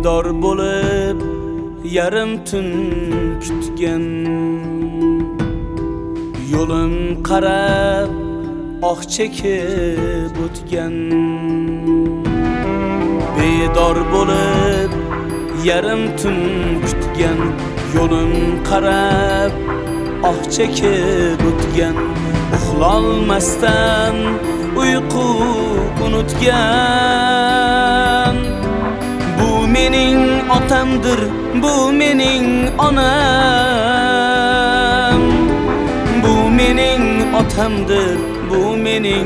bedor bo'lib yarim tun kutgan, yo'lim qarab oq chekib o'tgan. Bedor bo'lib yarim tun kutgan, yo'lim qarab oq chekib o'tgan. Uxlolmasdan uyqu unutgan. Bu mening otamdir, bu mening onam. Bu mening otamdir, bu mening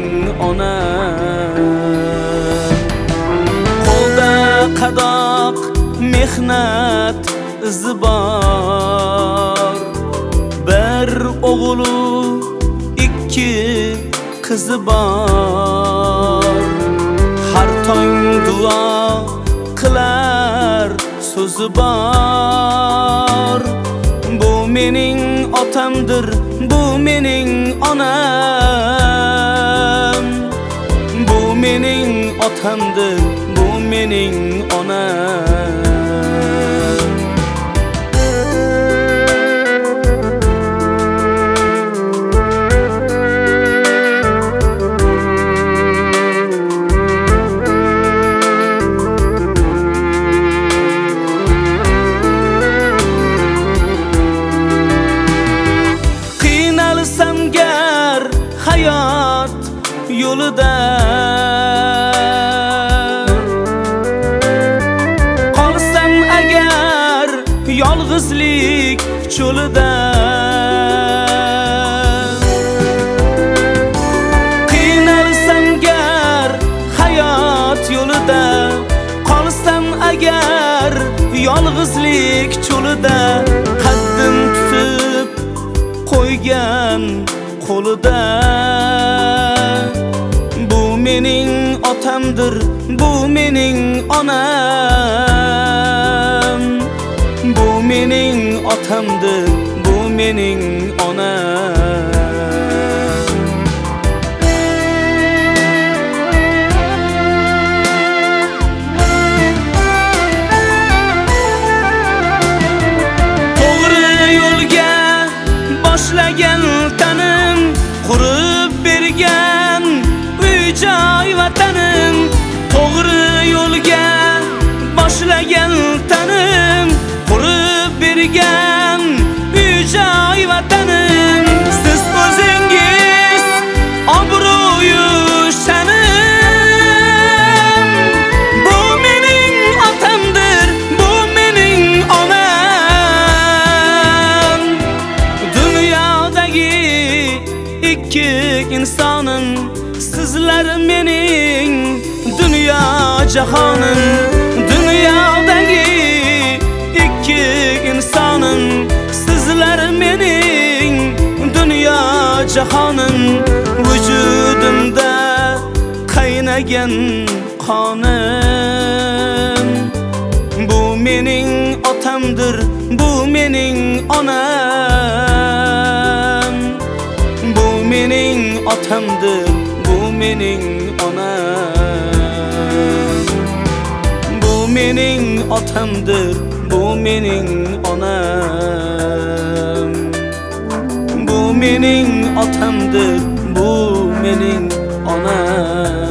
onam. Qo'lda qadoq mehnat izi bor, bir o'g'lu ikki qizi bor. Har tong duo qilar so'zi bor. Bu mening otamdir, bu mening onam. Bu mening otamdir, bu mening onam. Hayot yo'lida qolsam agar yolg'izlik cho'lida, qiynalsam gar hayot yo'lida, qolsam agar yolg'izlik cho'lida, qaddim tutib qo'ygan qo'lida. Bu mening otamdir, bu mening onam. Bu mening otamdir, bu mening onam. To'g'ri yo'lga boshlagan tanim, qurib bergan uy-joy vatanim. To'g'ri yo'lga boshlagan tanim, qurib bergan uy-joy vatanim. Siz o'zingiz obro'yu sha'nim. Bu mening otamdir, bu mening onam. Dunyodagi ikki insonim, sizlar mening dunyo jahonim. Dunyodagi ikki insonim, sizlar mening dunyo jahonim. Vujudimda qaynagan qonim. Bu mening otamdir, bu mening onam. Bu mening otamdir, bu mening onam. Bu mening otamdir, bu mening onam. Bu mening otamdir, bu mening onam.